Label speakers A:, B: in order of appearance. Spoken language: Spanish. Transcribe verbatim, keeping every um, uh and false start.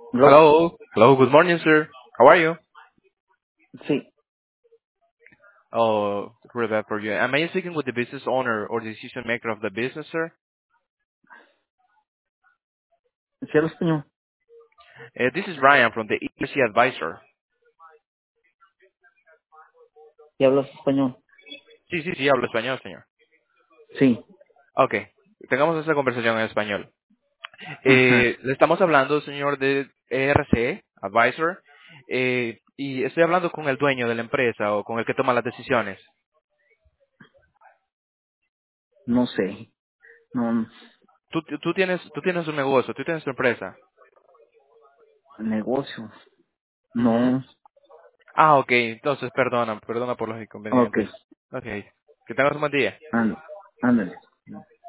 A: ¿Lo?
B: Hello. Hello. Good morning, sir. How are you?
A: Sí.
B: Oh, really bad for you. Am I speaking with the business owner or the decision maker of the business, sir?
A: ¿Sí hablo español?
B: Uh, this is Ryan from the E R C Advisor.
A: ¿Sí hablas español?
B: Sí, sí, sí, hablo español, señor.
A: Sí.
B: Okay. Tengamos esa conversación en español.
A: Ajá.
B: Eh, le estamos hablando, señor, de E R C Advisor, eh, y estoy hablando con el dueño de la empresa o con el que toma las decisiones.
A: No sé. No,
B: Tú, tú tienes, tú tienes un negocio, tú tienes tu empresa.
A: negocio.
B: Ujú.
A: No.
B: Ah, ok. Entonces, perdona, perdona por los
A: Ok.
B: inconvenientes. Ok. Que tengas un buen día.
A: Ándale. Ándale.